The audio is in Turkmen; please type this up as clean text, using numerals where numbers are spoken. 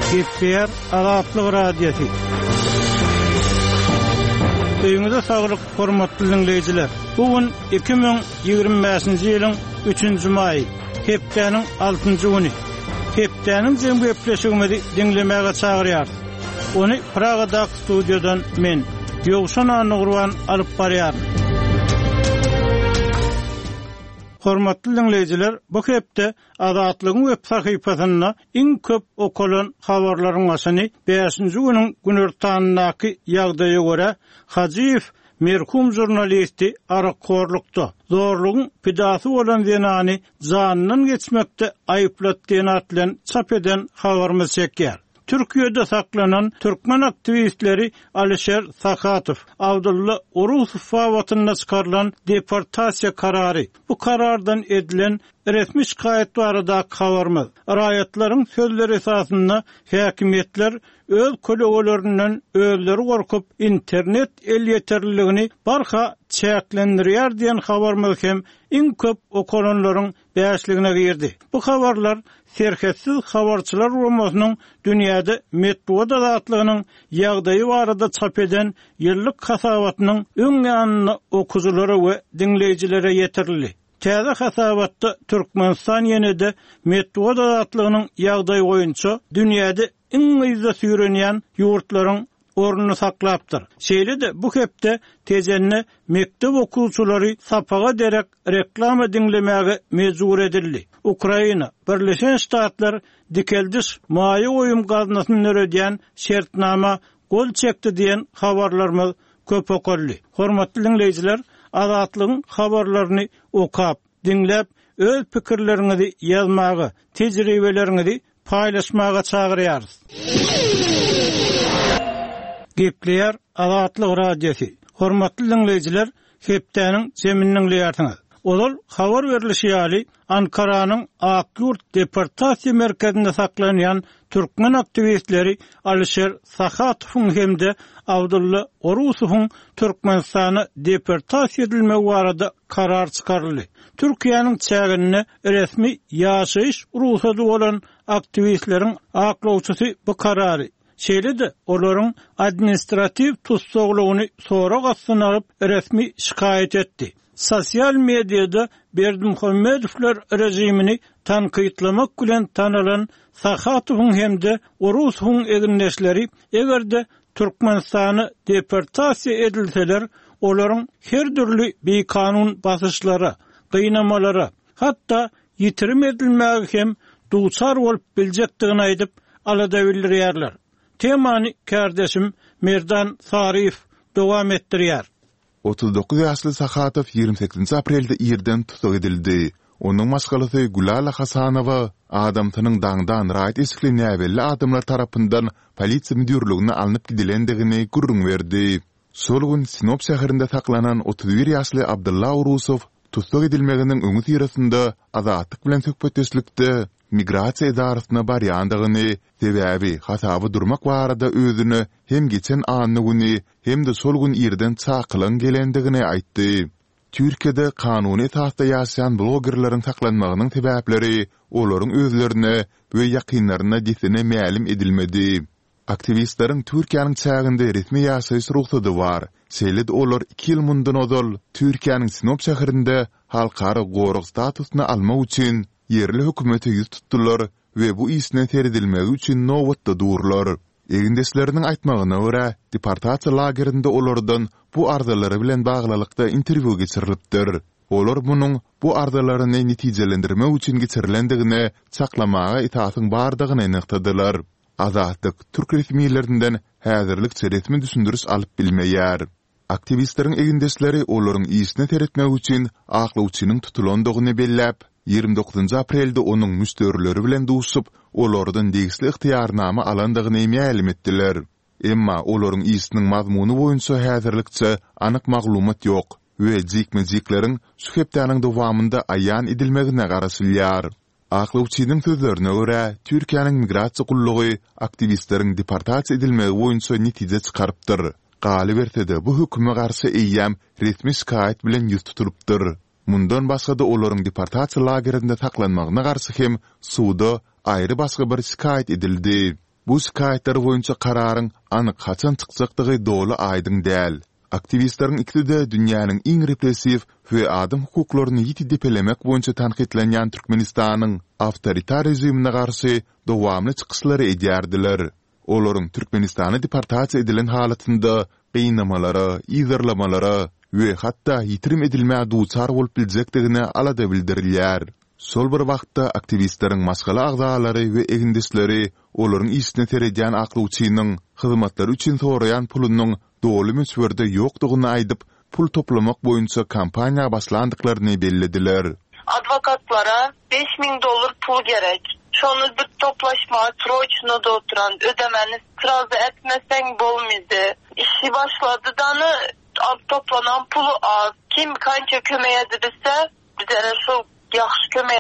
Gepler Azatlyk radiosu. Öýüňizde saglyk, hormatly dinleýijiler. Bugün 2025-nji ýylyň 3-nji maýy, hepdeniň 6-njy güni. Hepdeniň jemgy gepleşigimizi dinlemäge çagyrýar. Ony Pragadaky studiýadan men Ýogşan Anugurwan alyp barýar. Hormatly dinleýijiler, bu hepde Azatlygyň web sahypasyna iň köp okulan habarlaryň başyny 5-nji güniň günertanyndaky ýagdaýa görä Hajiýew merhum jurnalisti arakorlukda zorlugyň pidasy bolan zenany janynyň geçmekde aýyplatdygyny atlan çap eden habarymyz çekýär. Türkiýede saklanan Türkmen aktivistleri Alisher Sakhatov, Abdulla Orusov fawatyna çykarylan deportasiýa karary. Bu karardan edilen resmi şikayet barada habarymyz. Raýatlaryň sözleri esasynda häkimetler öz kolegalarinden özleri gorkup internet el yeterliligini barha çäklendirýär diýen habarymyz hem iň köp okulanlaryň bäşligine girdi. Bu habarlar serhetsiz habarçylar romasynyň dünýäde metbuat azatlygynyň ýagdaýy barada çap eden ýyllyk hasabatynyň öň ýanyny okujulary we dinleýijilere ýetirli. Täze hasabatda Türkmenistan ýene-de metbuat azatlygynyň ýagdaýy boýunça dünýäde iň ýyza süýrenýän ýurtlaryň ornuny saklapdyr. Şeýle-de bu hepde tejenne mektep okuwçylary sapaga derek reklama dinlemäge mejbur edildi. Ukraina, Birleşen Ştatlar dikeldiş maýy oýum gaznasyny öredýän şertnama gol çekdi diýen habarlarymyz köp okurly. Hormatly dinleýijiler, Azatlygyň habarlaryny okap, dinläp, öz pikirleriňizi ýazmagy, tejribeleriňizi paýlaşmaga çagyrýarys. Gepler Azatlyk radiosu. Hormatly dinleýijiler, hepdeniň jeminiň liýartyňyz. Olar habar berilişi ýaly Ankaranyň Akyurt deportasiýa merkezinde saklanýan Türkmen aktivistleri Alisher Sakhatowyň hemde Abdulla Orusowyň Türkmenistana deportasiýa edilmegi barada karar çykaryldy. Türkiýanyň çägine resmi ýaşaýyş ruhsatly bolan aktivistleriň aklawçysy bu karary şeýle-de olaryň administrativ tutsaglygyny sonra gassanaryp resmi şikayet etdi. Sosial mediada Berdimuhammedowler rejimini tanqytlamak bilen tanalan Sakhatowyň hemde Orusowyň egindeşleri egerde Türkmenistany deportasiýa edilseler, olaryň her türlü beýkanun basyşlara, gynamalara, hatda ýitirim edilmäge hem duçar bolup biljekdigini aýdyp alada bildirýärler. Temany kardeşim Merdan Sarif dowam etdirýär. 39 ýaşly Sakhatow 28 aprelde ýerden tutuk edildi. Onuň maşgalasy Gulala Hasanowa adamtynyň daňdan raýat esikli näbelli adamlar tarapyndan polisiýa müdürligine alınıp gidilendigini gurrun berdi. Şol gün Sinop şäherinde saklanan 31 ýaşly Abdulla Orusow tutuk edilmeginiň öňü tirasynda azatlyk bilen söhbetdeşlikde migrasiýa idarasyna barýandygyny, sebäbi hasaby durmak barada özüni hem geçen anyny güni hem de şol gün ýerden çakylan gelendigini aýtdy. Türkiýede kanuny esasda ýaşaýan blogerlaryň saklanmagynyň sebäpleri olaryň özlerine we ýakynlaryna disine mälim edilmedi. Aktivistleriň Türkiýanyň çäginde resmi ýaşaýyş ruhsaty bar. Şeýle-de olar 2 ýyl mundan ozal Türkiýanyň Sinop şäherinde halkara goruk statusyny almak üçin yerli hökümeti ýüz tutdular we bu isne teredilmegi üçin nowatda durlar. Egindeşleriniň aýtmagyna görä, deportasiýa lagerinde olardan bu ardalary bilen baglykda interwiu geçirilipdir. Olar munyň bu ardalaryny netijelendirmek üçin geçirilendigine saklamaga itaatyn bardygyny aýnykdylar. Azatlyk türk resmiýetlerinden häzirlik resmi düşündürüş alyp bilmeýär. Aktivistleriň egindeşleri olaryň isne teretmek üçin aklawçynyň tutulandygyny belläp, 29 aprelde onuň müstörleri bilen duşup, olardan degisli ihtiýarnama alandygyny mälim etdiler. Emma olaryň isiniň mazmuny boýunça häzirlikçe anyk maglumat ýok we jikme-jikleriň şu hepdeniň dowamynda aýan edilmegine garaşylýar. Aklawçynyň sözlerine görä, Türkiýanyň migrasiýa gullugy aktivistleriň deportasiýa edilmegi boýunça netije çykarypdyr. Galy berse-de bu höküme garşy eýýäm resmi şikayet bilen ýüz tutulypdyr. Mundan başga da olaryň deportasiýa lagerinde saklanmagyna garşy hem suwda aýry başga bir şikayet edildi. Bu şikayetler boýunça kararın anyk haçan çykjakdygy dolu aýdyň däl. Aktivistlerin ikide dünýäniň iň repressiv we adam hukuklaryny ýitidipelemek boýunça tanqidlenýän Türkmenistanyň awtoritar rejimine garşy dowamly çykyşlary edýärdiler. Olaryň Türkmenistany deportasiýa edilen halatynda gynamalara, ýygyrlamalara we hatda ýitirim edilmäge duçar bolup biljekdigine alada bildirilýär. Sol bir wagtda aktivistleriň masgala agzalary we egindisleri olaryň işine teredýän aklawçynyň hyzmatlary üçin soraýan pulunyň dolu müsberde ýokdugyny aýdyp, pul toplamak boýunça kampaniýa başlandyklaryny bellediler. Advokatlara $5.000 pul gerek. Şonu bir toplaşma, sroçno da oturan, ödemeni sırazı etmesen bolmaydı. İşi başladı danı toplanan pulu az. Kim kança kömeğe edirse, bizlere şu yaxşı kömeğe